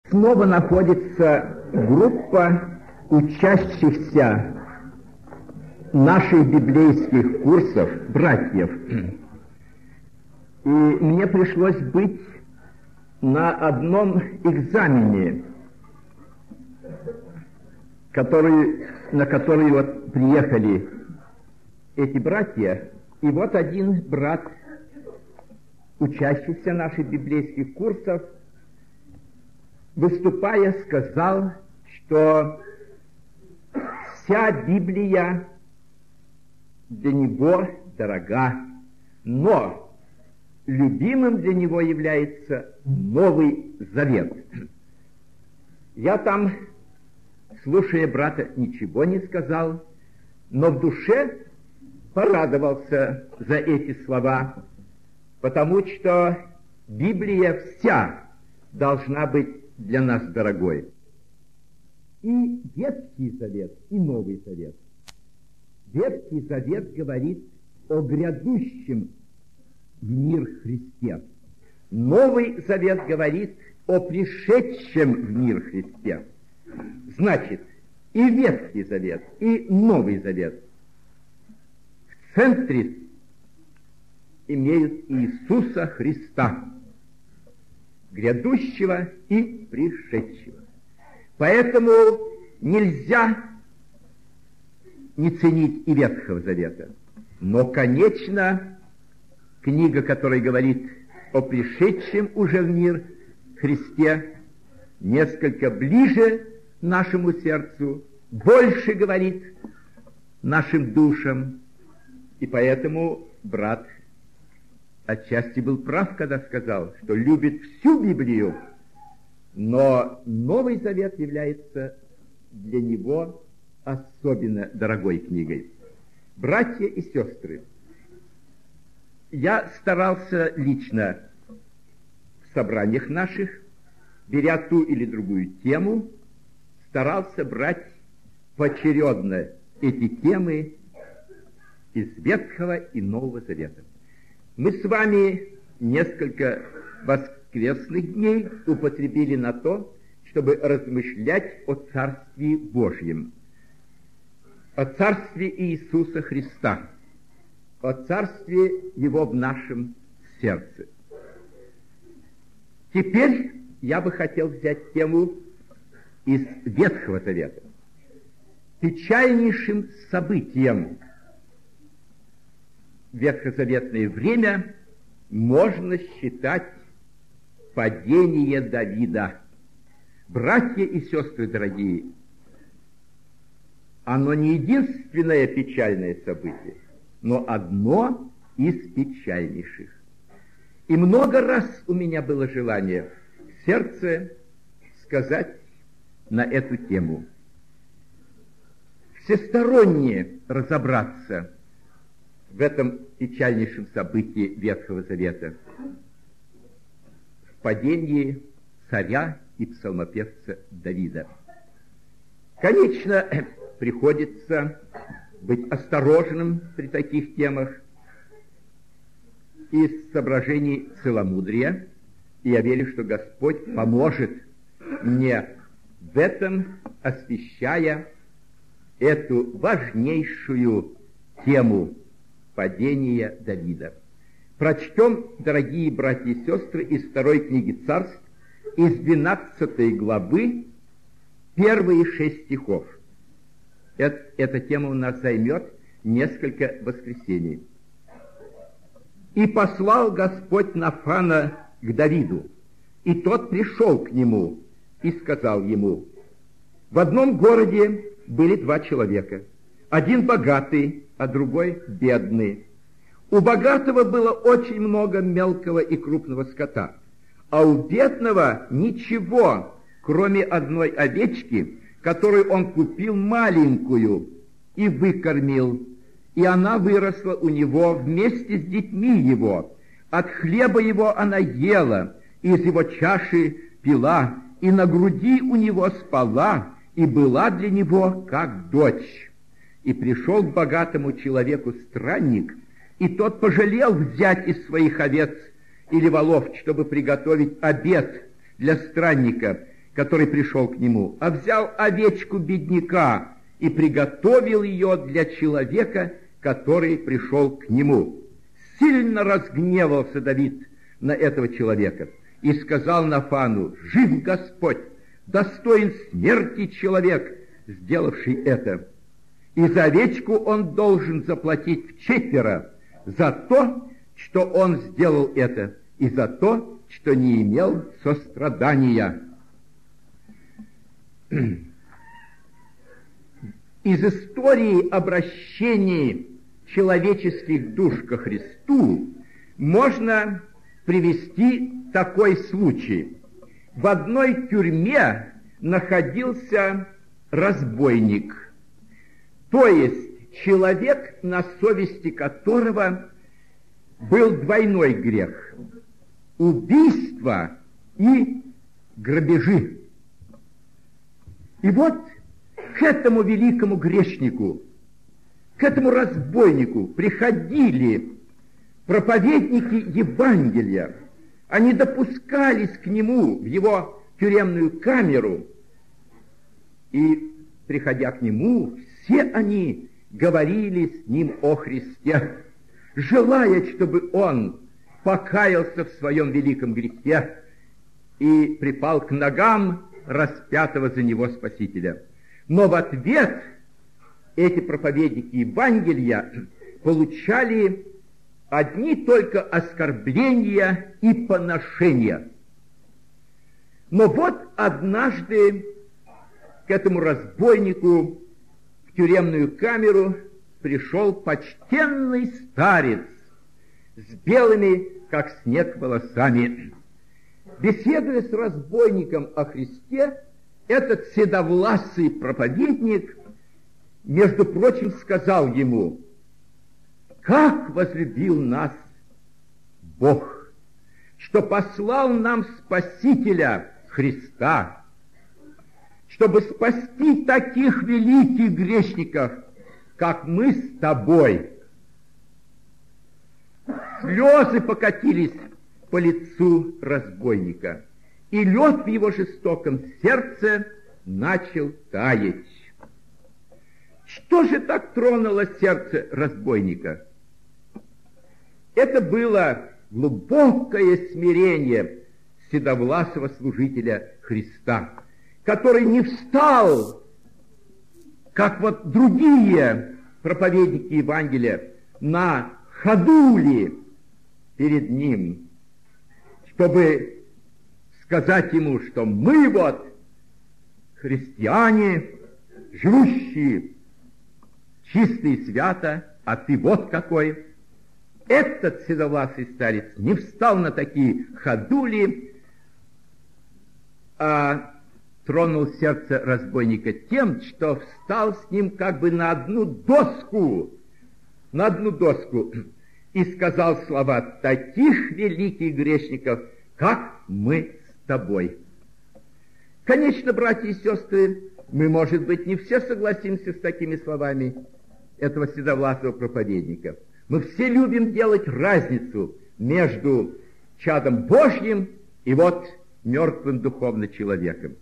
снова находится группа учащихся наших библейских курсов, братьев. И мне пришлось быть на одном экзамене, на который вот приехали эти братья. И вот один брат, учащийся наших библейских курсов, выступая, сказал, что вся Библия для него дорога, но любимым для него является Новый Завет. Я там, слушая брата, ничего не сказал, но в душе порадовался за эти слова, потому что Библия вся должна быть для нас дорогой. И Ветхий Завет, и Новый Завет. Ветхий Завет говорит о грядущем в мир Христе. Новый Завет говорит о пришедшем в мир Христе. Значит, и Ветхий Завет, и Новый Завет в центре имеют Иисуса Христа, грядущего и пришедшего. Поэтому нельзя не ценить и Ветхого Завета. Но, конечно, книга, которая говорит о пришедшем уже в мир Христе, несколько ближе нашему сердцу, больше говорит нашим душам. И поэтому брат отчасти был прав, когда сказал, что любит всю Библию, но Новый Завет является для него особенно дорогой книгой. Братья и сестры, я старался лично в собраниях наших, беря ту или другую тему, старался брать поочередно эти темы из Ветхого и Нового Завета. Мы с вами несколько воскресных дней употребили на то, чтобы размышлять о Царстве Божьем, о Царстве Иисуса Христа, о Царстве Его в нашем сердце. Теперь я бы хотел взять тему из Ветхого Завета. Печальнейшим событием в ветхозаветное время можно считать падение Давида. Братья и сестры дорогие, оно не единственное печальное событие, но одно из печальнейших. И много раз у меня было желание в сердце сказать на эту тему. Всесторонне разобраться в этом печальнейшем событии Ветхого Завета, в падении царя и псалмопевца Давида. Конечно, приходится быть осторожным при таких темах. Из соображений целомудрия, и я верю, что Господь поможет мне в этом, освещая эту важнейшую тему падения Давида. Прочтем, дорогие братья и сестры, из второй книги Царств, из 12 главы, первые 6 стихов. Эта тема у нас займет несколько воскресений. «И послал Господь Нафана к Давиду, и тот пришел к нему и сказал ему: в одном городе были 2 человека, один богатый, а другой бедный. У богатого было очень много мелкого и крупного скота, а у бедного ничего, кроме одной овечки, которую он купил маленькую и выкормил, и она выросла у него вместе с детьми его. От хлеба его она ела, и из его чаши пила, и на груди у него спала, и была для него как дочь. И пришел к богатому человеку странник, и тот пожалел взять из своих овец или волов, чтобы приготовить обед для странника, который пришел к нему, а взял овечку бедняка и приготовил ее для человека, который пришел к нему. Сильно разгневался Давид на этого человека и сказал Нафану: «Жив Господь, достоин смерти человек, сделавший это. И за овечку он должен заплатить вчетверо за то, что он сделал это, и за то, что не имел сострадания». Из истории обращения человеческих душ ко Христу можно привести такой случай. В одной тюрьме находился разбойник, то есть человек, на совести которого был двойной грех – убийство и грабежи. И вот к этому великому грешнику, к этому разбойнику приходили проповедники Евангелия. Они допускались к нему в его тюремную камеру, и, приходя к нему, все они говорили с ним о Христе, желая, чтобы он покаялся в своем великом грехе и припал к ногам распятого за него Спасителя. Но в ответ эти проповедники Евангелия получали одни только оскорбления и поношения. Но вот однажды к этому разбойнику в тюремную камеру пришел почтенный старец с белыми, как снег, волосами. Беседуя с разбойником о Христе, этот седовласый проповедник, между прочим, сказал ему: «Как возлюбил нас Бог, что послал нам Спасителя Христа, чтобы спасти таких великих грешников, как мы с тобой». Слезы покатились по лицу разбойника, и лед в его жестоком сердце начал таять. Что же так тронуло сердце разбойника? Это было глубокое смирение седовласого служителя Христа, который не встал, как вот другие проповедники Евангелия, на ходули перед ним, чтобы сказать ему, что мы вот христиане, живущие чисто и свято, а ты вот какой. Этот седовласый старец не встал на такие ходули, а тронул сердце разбойника тем, что встал с ним как бы на одну доску, и сказал слова: «Таких великих грешников, как мы с тобой». Конечно, братья и сестры, мы, может быть, не все согласимся с такими словами этого седовласого проповедника. Мы все любим делать разницу между чадом Божьим и вот мертвым духовно человеком.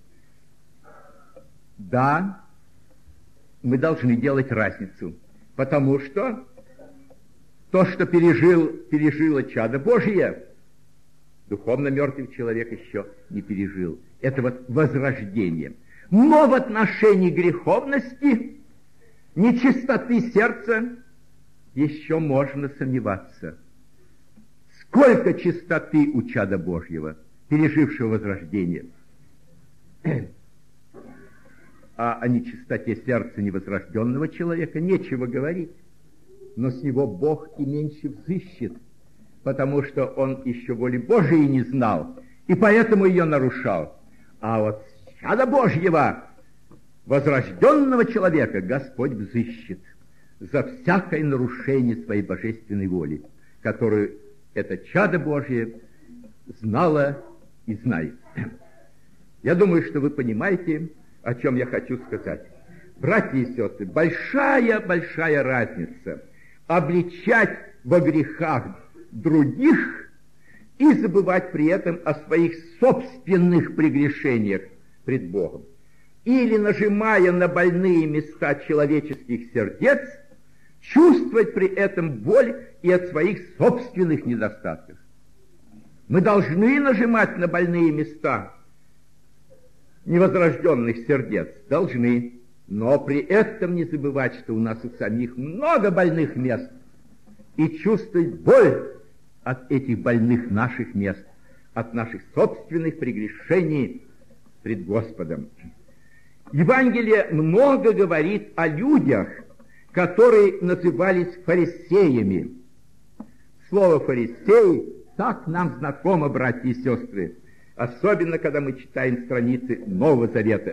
Да, мы должны делать разницу, потому что то, что пережило чадо Божие, духовно мертвый человек еще не пережил. Это вот возрождение. Но в отношении греховности, нечистоты сердца еще можно сомневаться. Сколько чистоты у чада Божьего, пережившего возрождение. А о нечистоте сердца невозрожденного человека нечего говорить. Но с него Бог и меньше взыщет, потому что он еще воли Божией не знал, и поэтому ее нарушал. А вот с чада Божьего, возрожденного человека, Господь взыщет за всякое нарушение своей божественной воли, которую это чадо Божье знало и знает. Я думаю, что вы понимаете, о чем я хочу сказать. Братья и сестры, большая разница обличать во грехах других и забывать при этом о своих собственных прегрешениях, пред Богом. Или, нажимая на больные места человеческих сердец, чувствовать при этом боль и от своих собственных недостатков. Мы должны нажимать на больные места невозрожденных сердец, должны, но при этом не забывать, что у нас у самих много больных мест, и чувствовать боль от этих больных наших мест, от наших собственных прегрешений пред Господом. Евангелие много говорит о людях, которые назывались фарисеями. Слово «фарисей» так нам знакомо, братья и сестры, особенно когда мы читаем страницы Нового Завета.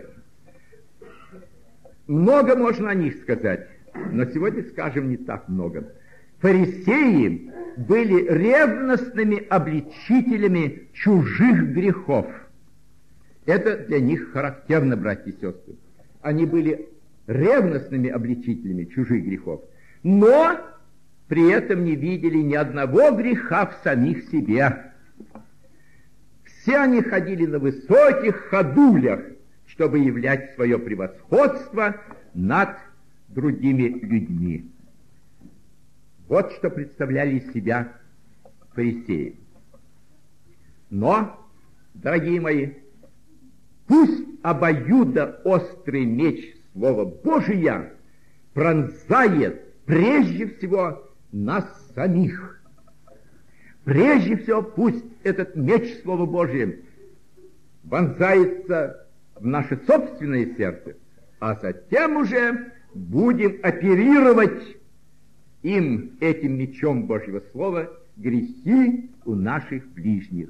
Много можно о них сказать, но сегодня скажем не так много. Фарисеи были ревностными обличителями чужих грехов. Это для них характерно, братья и сестры. Они были ревностными обличителями чужих грехов, но при этом не видели ни одного греха в самих себе. Все они ходили на высоких ходулях, чтобы являть свое превосходство над другими людьми. Вот что представляли из себя фарисеи. Но, дорогие мои, пусть обоюдоострый меч Слова Божия пронзает прежде всего нас самих. Прежде всего пусть этот меч Слова Божия вонзается в наше собственное сердце, а затем уже будем оперировать этим мечом Божьего Слова, грехи у наших ближних.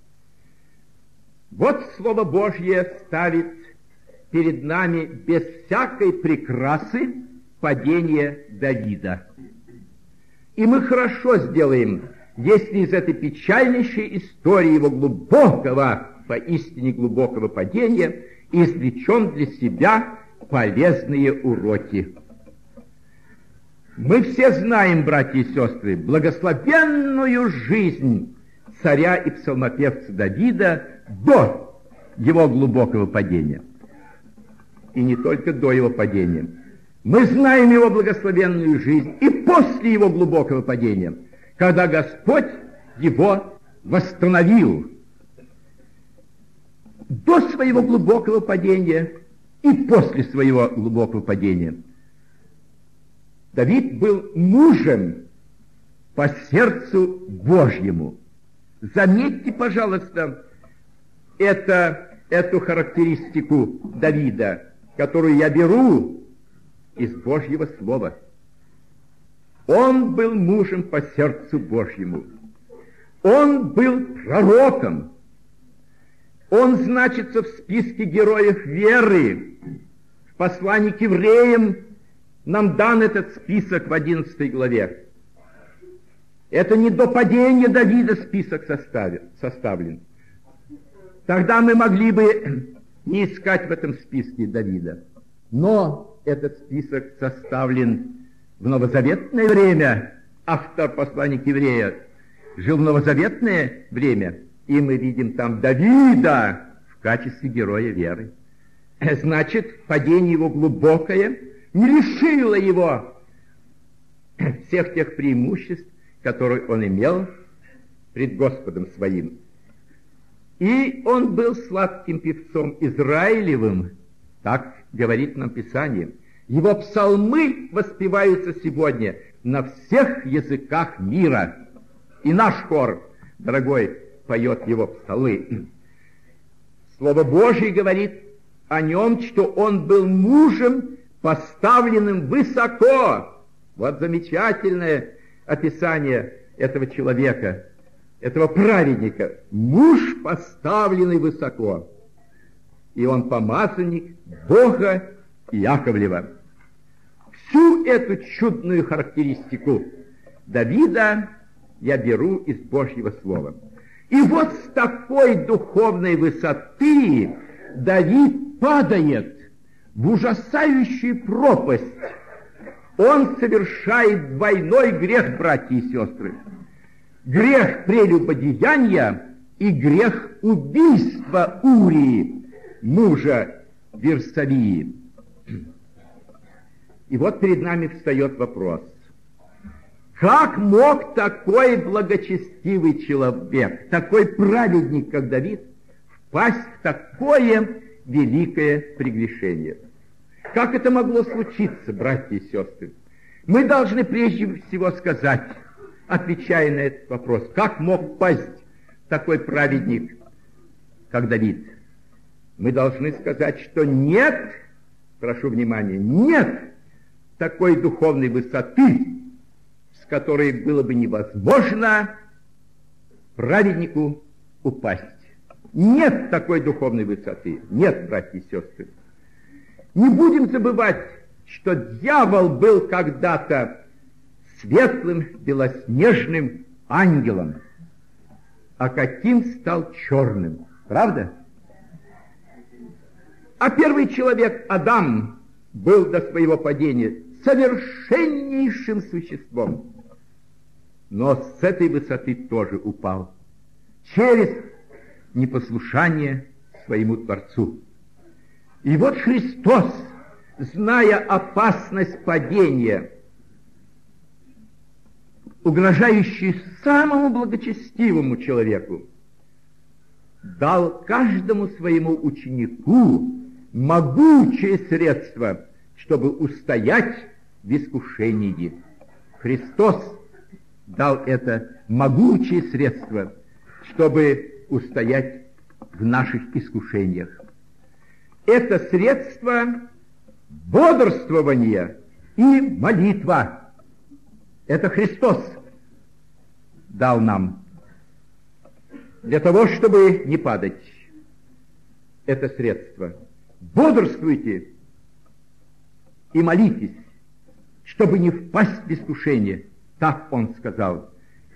Вот Слово Божье ставит перед нами без всякой прикрасы падение Давида. И мы хорошо сделаем, если из этой печальнейшей истории его глубокого, поистине глубокого падения извлечем для себя полезные уроки. Мы все знаем, братья и сестры, благословенную жизнь царя и псалмопевца Давида до его глубокого падения. И не только до его падения. Мы знаем его благословенную жизнь и после его глубокого падения, когда Господь его восстановил. До своего глубокого падения и после своего глубокого падения Давид был мужем по сердцу Божьему. Заметьте, пожалуйста, эту характеристику Давида, которую я беру из Божьего Слова. Он был мужем по сердцу Божьему. Он был пророком. Он значится в списке героев веры. В послании к евреям нам дан этот список в 11 главе. Это не до падения Давида список составлен. Тогда мы могли бы не искать в этом списке Давида. Но этот список составлен в новозаветное время. Автор послания к евреям жил в новозаветное время, и мы видим там Давида в качестве героя веры. Значит, падение его глубокое не лишило его всех тех преимуществ, которые он имел пред Господом своим. И он был сладким певцом Израилевым, так говорит нам Писание. Его псалмы воспеваются сегодня на всех языках мира. И наш хор, дорогой, поет его псалмы. Слово Божье говорит о нем, что он был мужем, поставленным высоко. Вот замечательное описание этого человека, этого праведника. Муж, поставленный высоко. И он помазанник Бога Иаковлева. Всю эту чудную характеристику Давида я беру из Божьего Слова. И вот с такой духовной высоты Давид падает в ужасающую пропасть. Он совершает двойной грех, братья и сестры. Грех прелюбодеяния и грех убийства Урии. мужа Вирсавии. И вот перед нами встает вопрос. Как мог такой благочестивый человек, такой праведник, как Давид, впасть в такое великое прегрешение? Как это могло случиться, братья и сестры? Мы должны прежде всего сказать, отвечая на этот вопрос, как мог пасть такой праведник, как Давид? Мы должны сказать, что нет, прошу внимания, нет такой духовной высоты, с которой было бы невозможно праведнику упасть. Нет такой духовной высоты. Нет, братья и сестры. Не будем забывать, что дьявол был когда-то светлым, белоснежным ангелом, а каким стал черным. Правда? А первый человек, Адам, был до своего падения совершеннейшим существом, но с этой высоты тоже упал через непослушание своему Творцу. И вот Христос, зная опасность падения, угрожающую самому благочестивому человеку, дал каждому своему ученику могучее средство, чтобы устоять в искушении. Христос дал это могучее средство, чтобы устоять в наших искушениях. Это средство бодрствования и молитва. Это Христос дал нам для того, чтобы не падать. Это средство. Бодрствуйте и молитесь, чтобы не впасть в искушение. Так он сказал.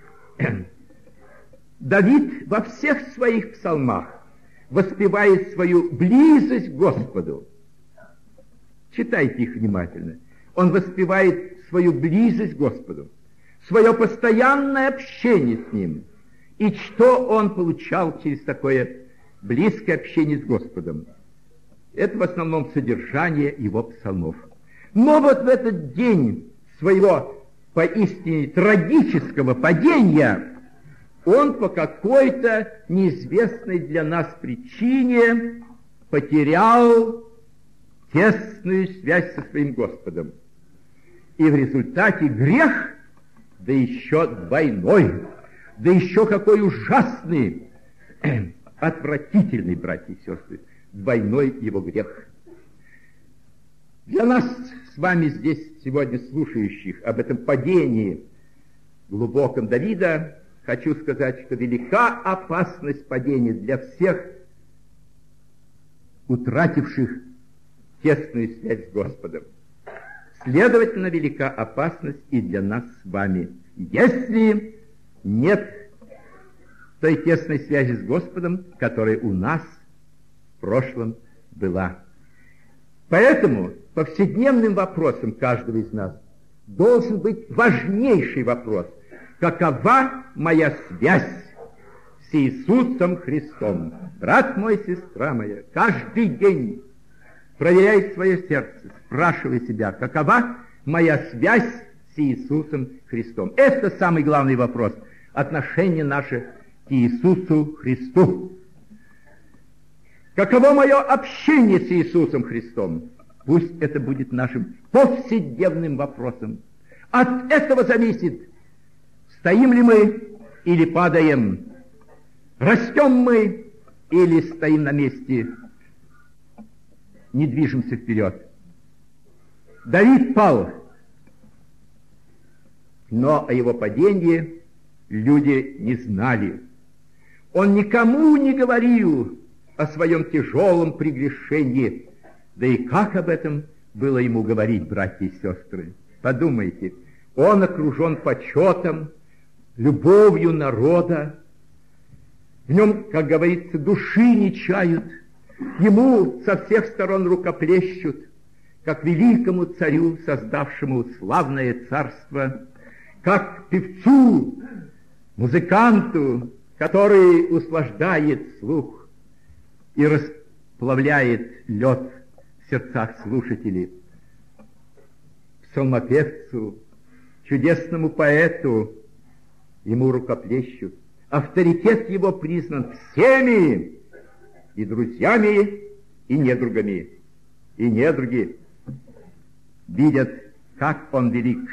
Давид во всех своих псалмах воспевает свою близость к Господу. Читайте их внимательно. Он воспевает свою близость к Господу, свое постоянное общение с Ним. И что он получал через такое близкое общение с Господом? Это в основном содержание его псалмов. Но вот в этот день своего поистине трагического падения он по какой-то неизвестной для нас причине потерял тесную связь со своим Господом. И в результате грех, да еще двойной, да еще какой ужасный, отвратительный, братья и сестры, двойной его грех. Для нас с вами здесь сегодня слушающих об этом падении глубоком Давида, хочу сказать, что велика опасность падения для всех, утративших тесную связь с Господом. Следовательно, велика опасность и для нас с вами, если нет той тесной связи с Господом, которая у нас в прошлом была. Поэтому повседневным вопросом каждого из нас должен быть важнейший вопрос: какова моя связь с Иисусом Христом? Брат мой, сестра моя, каждый день проверяй свое сердце, спрашивай себя, какова моя связь с Иисусом Христом. Это самый главный вопрос, отношение наше к Иисусу Христу. Каково мое общение с Иисусом Христом? Пусть это будет нашим повседневным вопросом. От этого зависит, стоим ли мы или падаем, растем мы или стоим на месте, не движемся вперед. Давид пал, но о его падении люди не знали. Он никому не говорил о своем тяжелом прегрешении. Да и как об этом было ему говорить, братья и сестры? Подумайте, он окружен почетом, любовью народа. В нем, как говорится, души не чают. Ему со всех сторон рукоплещут, как великому царю, создавшему славное царство, как певцу, музыканту, который услаждает слух и сплавляет лед в сердцах слушателей. Псалмопевцу, чудесному поэту, ему рукоплещут. Авторитет его признан всеми, и друзьями, и недругами. И недруги видят, как он велик,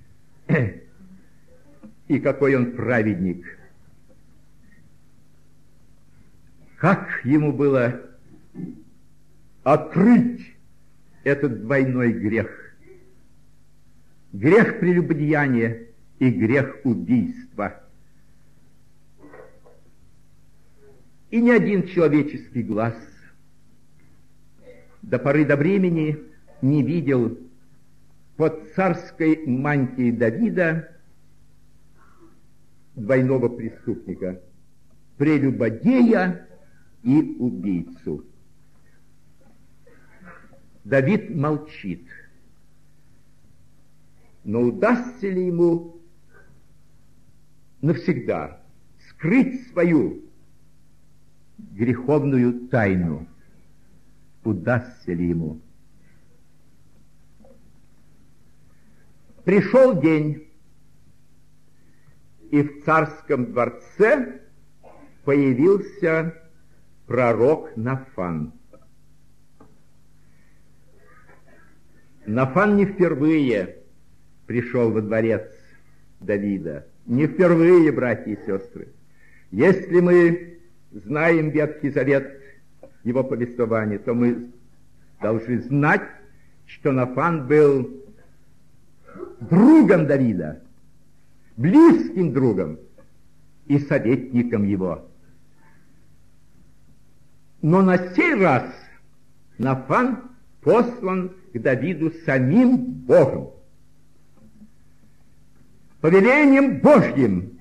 и какой он праведник. Как ему было открыть этот двойной грех. Грех прелюбодеяния и грех убийства. И ни один человеческий глаз до поры до времени не видел под царской мантией Давида двойного преступника, прелюбодея и убийцу. Давид молчит. Но удастся ли ему навсегда скрыть свою греховную тайну? Удастся ли ему? Пришел день, и в царском дворце появился пророк Нафан. Нафан не впервые пришел во дворец Давида. Не впервые, братья и сестры. Если мы знаем Ветхий Завет, его повествование, то мы должны знать, что Нафан был другом Давида, близким другом и советником его. Но на сей раз Нафан послан к Давиду самим Богом, повелением Божьим.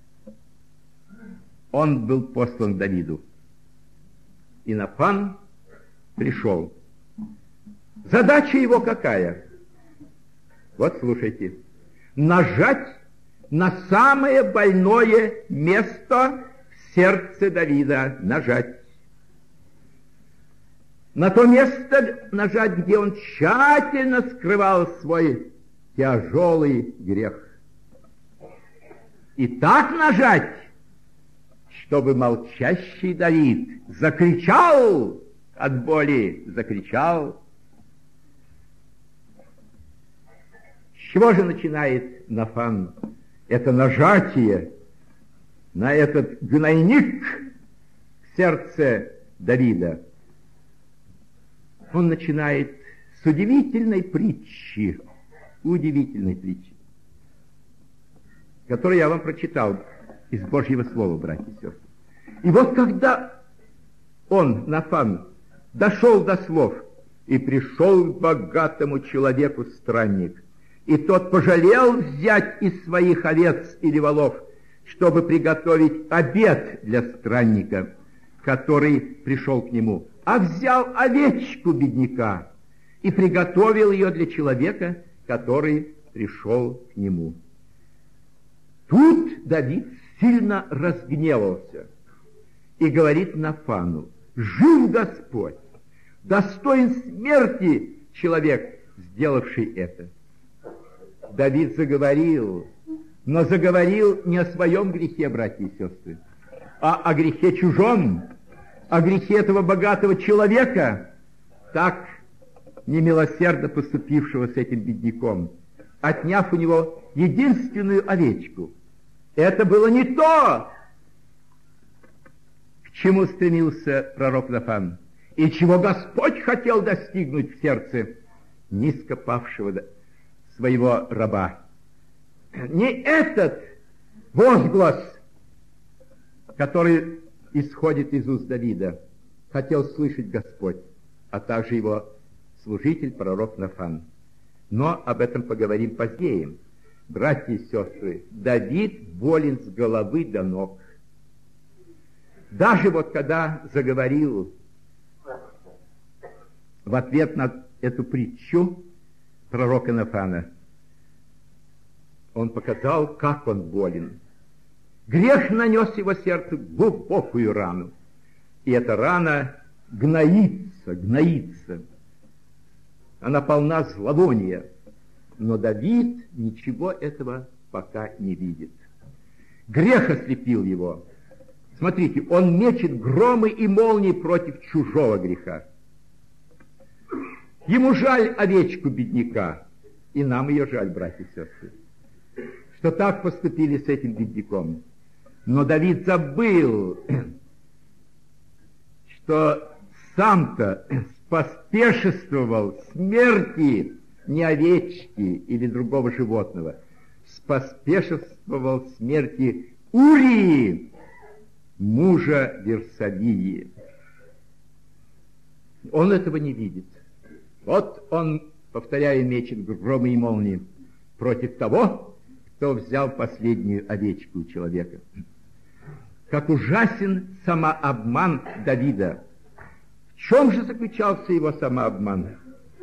Он был послан к Давиду. И Нафан пришел. Задача его какая? Вот слушайте. Нажать на самое больное место в сердце Давида. Нажать. На то место нажать, где он тщательно скрывал свой тяжелый грех. И так нажать, чтобы молчащий Давид закричал от боли, закричал. С чего же начинает Нафан это нажатие на этот гнойник в сердце Давида? Он начинает с удивительной притчи, которую я вам прочитал из Божьего Слова, братья и сестры. И вот когда он, Нафан, дошел до слов, и пришел к богатому человеку странник, и тот пожалел взять из своих овец или волов, чтобы приготовить обед для странника, который пришел к нему, а взял овечку бедняка и приготовил ее для человека, который пришел к нему. Тут Давид сильно разгневался и говорит Нафану: жив Господь, достоин смерти человек, сделавший это. Давид заговорил, но заговорил не о своем грехе, братья и сестры, а о грехе чужом, о грехе этого богатого человека, так немилосердно поступившего с этим бедняком, отняв у него единственную овечку. Это было не то, к чему стремился пророк Нафан, и чего Господь хотел достигнуть в сердце низко павшего своего раба. Не этот возглас, который исходит из уст Давида, хотел слышать Господь, а также его служитель, пророк Нафан. Но об этом поговорим позднее. Братья и сестры, Давид болен с головы до ног. Даже вот когда заговорил в ответ на эту притчу пророка Нафана, он показал, как он болен. Грех нанес его сердцу глубокую рану. И эта рана гноится. Она полна зловония. Но Давид ничего этого пока не видит. Грех ослепил его. Смотрите, он мечет громы и молнии против чужого греха. Ему жаль овечку бедняка, и нам ее жаль, братья и сестры, что так поступили с этим бедняком. Но Давид забыл, что сам-то споспешествовал смерти не овечки или другого животного, споспешествовал смерти Урии, мужа Версавии. Он этого не видит. Вот он, повторяю, мечет громы и молнии против того, кто взял последнюю овечку у человека. Как ужасен самообман Давида. В чем же заключался его самообман?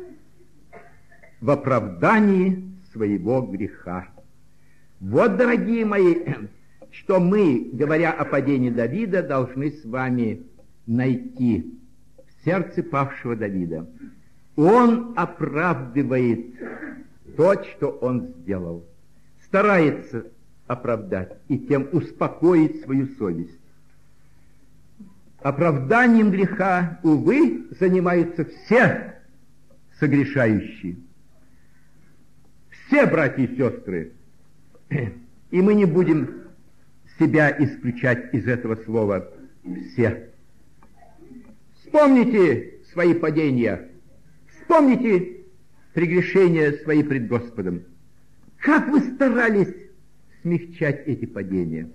В оправдании своего греха. Вот, дорогие мои, что мы, говоря о падении Давида, должны с вами найти в сердце павшего Давида. Он оправдывает то, что он сделал, старается оправдать и тем успокоить свою совесть. Оправданием греха, увы, занимаются все согрешающие. Все братья и сестры. И мы не будем себя исключать из этого слова «все». Вспомните свои падения, вспомните прегрешения свои пред Господом. Как вы старались смягчать эти падения?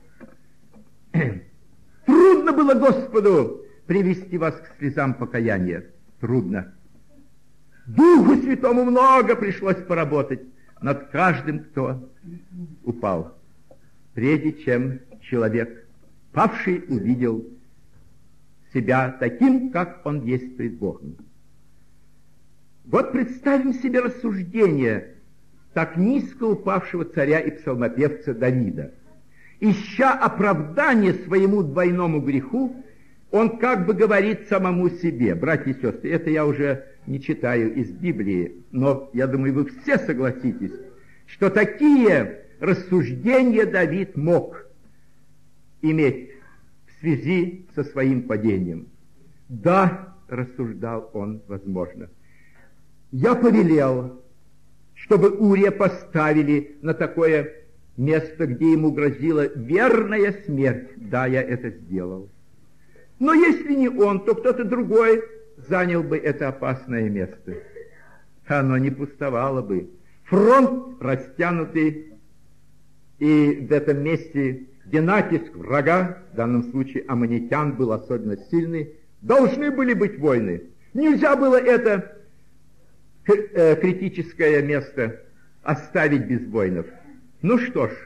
Трудно было Господу привести вас к слезам покаяния. Трудно. Духу Святому много пришлось поработать над каждым, кто упал, прежде чем человек, павший, увидел себя таким, как он есть пред Богом. Вот представим себе рассуждение так низко упавшего царя и псалмопевца Давида. Ища оправдание своему двойному греху, он как бы говорит самому себе: братья и сестры, это я уже не читаю из Библии, но я думаю, вы все согласитесь, что такие рассуждения Давид мог иметь в связи со своим падением. Да, рассуждал он, возможно, я повелел, чтобы Урия поставили на такое место, где ему грозила верная смерть. Да, я это сделал. Но если не он, то кто-то другой занял бы это опасное место. Оно не пустовало бы. Фронт растянутый, и в этом месте, где натиск врага, в данном случае аммонитян, был особенно сильный, должны были быть войны. Нельзя было это критическое место оставить без воинов. Ну что ж,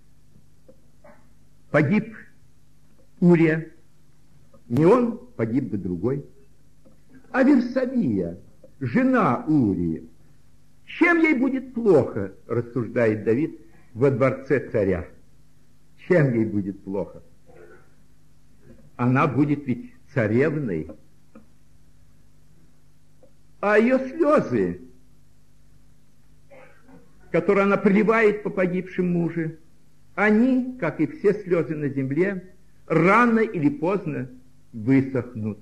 погиб Урия, не он, погиб бы другой. А Версавия, жена Урии, чем ей будет плохо, рассуждает Давид, во дворце царя? Чем ей будет плохо? Она будет ведь царевной. А ее слезы, которые она проливает по погибшему мужу, они, как и все слезы на земле, рано или поздно высохнут.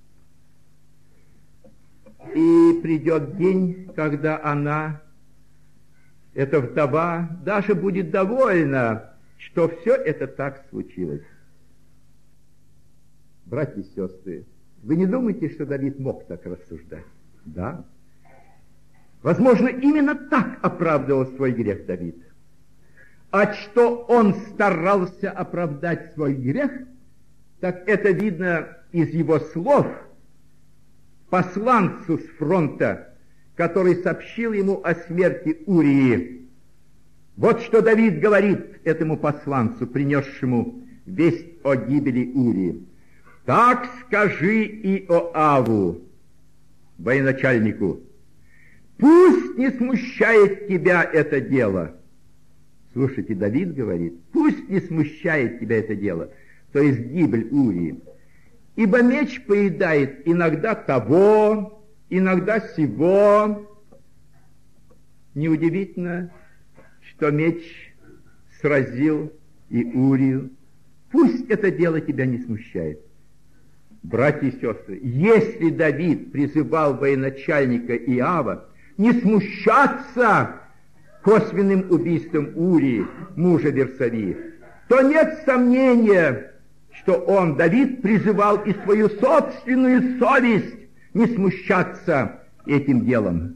И придет день, когда она, эта вдова, даже будет довольна, что все это так случилось. Братья и сестры, вы не думаете, что Давид мог так рассуждать? Да. Возможно, именно так оправдывал свой грех Давид. А что он старался оправдать свой грех, так это видно из его слов посланцу с фронта, который сообщил ему о смерти Урии. Вот что Давид говорит этому посланцу, принесшему весть о гибели Урии. «Так скажи Иоаву, военачальнику, пусть не смущает тебя это дело». Слушайте, Давид говорит: пусть не смущает тебя это дело, то есть гибель Урии. Ибо меч поедает иногда того, иногда сего. Неудивительно, что меч сразил и Урию. Пусть это дело тебя не смущает. Братья и сестры, если Давид призывал военачальника Иова не смущаться косвенным убийством Урии, мужа Версавии, то нет сомнения, что он, Давид, призывал и свою собственную совесть не смущаться этим делом.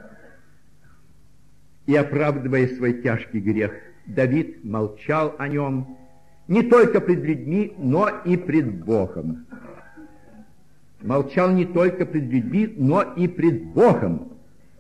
И, оправдывая свой тяжкий грех, Давид молчал о нем не только пред людьми, но и пред Богом. Молчал не только пред людьми, но и пред Богом.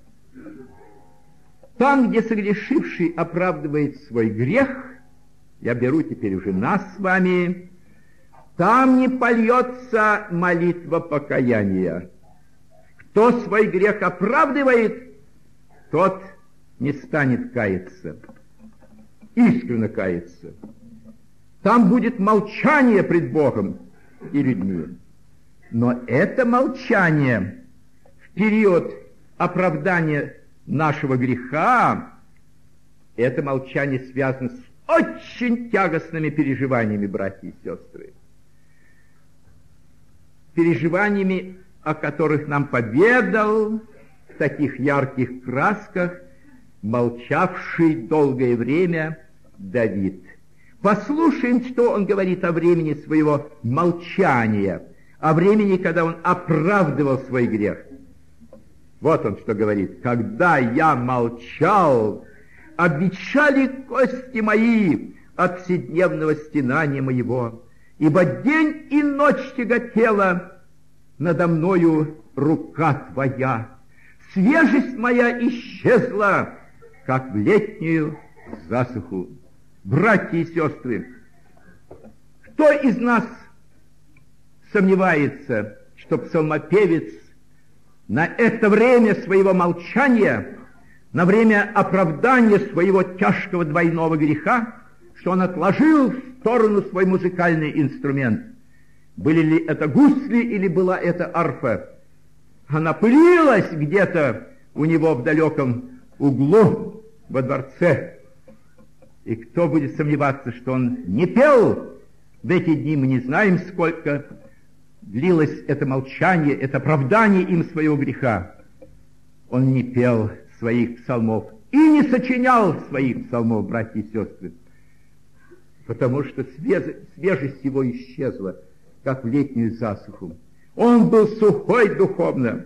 Там, где согрешивший оправдывает свой грех, я беру теперь уже нас с вами, там не польется молитва покаяния. Кто свой грех оправдывает, тот не станет каяться, искренне каяться. Там будет молчание пред Богом и людьми. Но это молчание в период оправдания нашего греха, это молчание связано с очень тягостными переживаниями, братья и сестры. Переживаниями, о которых нам поведал в таких ярких красках молчавший долгое время Давид. Послушаем, что он говорит о времени своего молчания, о времени, когда он оправдывал свой грех. Вот он что говорит: «Когда я молчал, обветшали кости мои от вседневного стенания моего, ибо день и ночь тяготела надо мною рука твоя. Свежесть моя исчезла, как в летнюю засуху». Братья и сестры, кто из нас сомневается, что псалмопевец на это время своего молчания, на время оправдания своего тяжкого двойного греха, что он отложил в сторону свой музыкальный инструмент? Были ли это гусли или была это арфа? Она пылилась где-то у него в далеком углу во дворце. И кто будет сомневаться, что он не пел в эти дни, мы не знаем, сколько длилось это молчание, это оправдание им своего греха. Он не пел своих псалмов и не сочинял своих псалмов, братья и сестры, потому что свежесть его исчезла, как в летнюю засуху. Он был сухой духовно.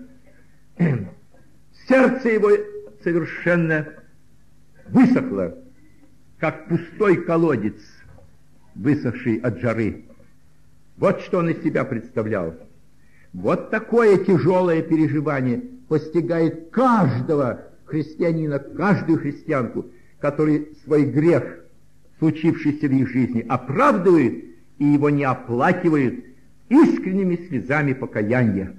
Сердце его совершенно высохло, как пустой колодец, высохший от жары. Вот что он из себя представлял. Вот такое тяжелое переживание постигает каждого христианина, каждую христианку, который свой грех, случившийся в их жизни, оправдывает и его не оплакивает искренними слезами покаяния.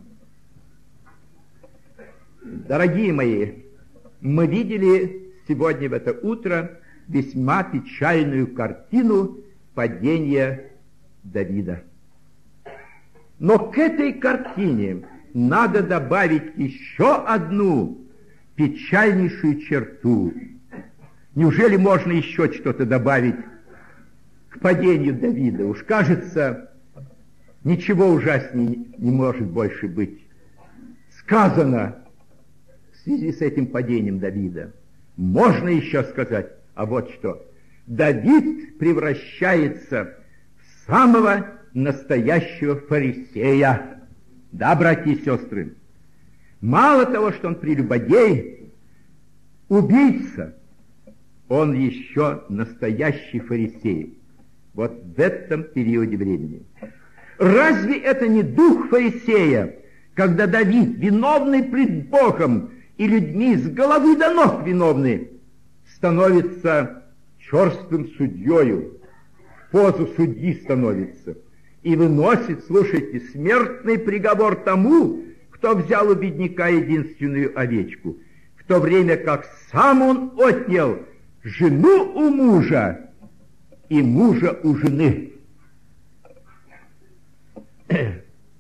Дорогие мои, мы видели сегодня в это утро весьма печальную картину падения Давида. Но к этой картине надо добавить еще одну печальнейшую черту. Неужели можно еще что-то добавить к падению Давида? Уж кажется, ничего ужаснее не может больше быть. Сказано в связи с этим падением Давида. Можно еще сказать, а вот что. Давид превращается в самого настоящего фарисея. Да, братья и сестры, мало того, что он прелюбодей, убийца, он еще настоящий фарисей. Вот в этом периоде времени. Разве это не дух фарисея, когда Давид, виновный пред Богом и людьми, с головы до ног виновный, становится черствым судьею, в позу судьи становится, и выносит, слушайте, смертный приговор тому, кто взял у бедняка единственную овечку, в то время как сам он отнял жену у мужа и мужа у жены.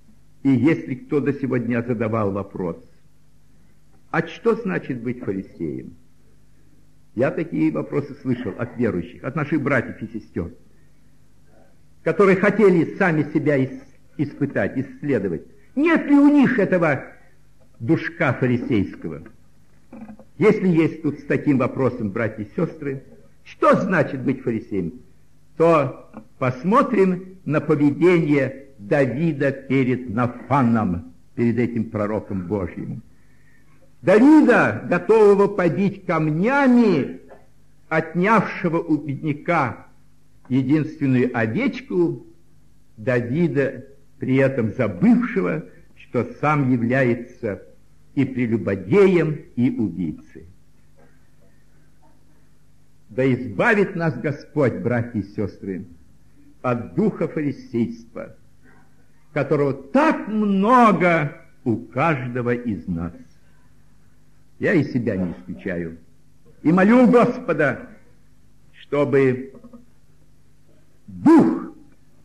И если кто до сегодня задавал вопрос, а что значит быть фарисеем? Я такие вопросы слышал от верующих, от наших братьев и сестер, которые хотели сами себя испытать, исследовать. Нет ли у них этого душка фарисейского? Если есть тут с таким вопросом, братья и сестры, что значит быть фарисеем, то посмотрим на поведение Давида перед Нафаном, перед этим пророком Божьим. Давида, готового побить камнями, отнявшего у бедняка единственную овечку, Давида, при этом забывшего, что сам является и прелюбодеем, и убийцей. Да избавит нас Господь, братья и сестры, от духа фарисейства, которого так много у каждого из нас. Я и себя не исключаю. И молю Господа, чтобы дух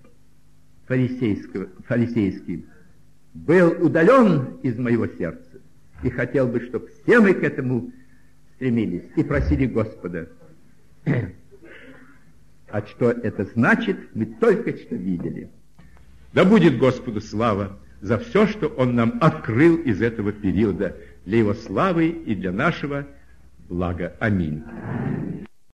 фарисейский был удален из моего сердца. И хотел бы, чтобы все мы к этому стремились и просили Господа. А что это значит, мы только что видели. Да будет Господу слава за все, что Он нам открыл из этого периода, для Его славы и для нашего блага. Аминь.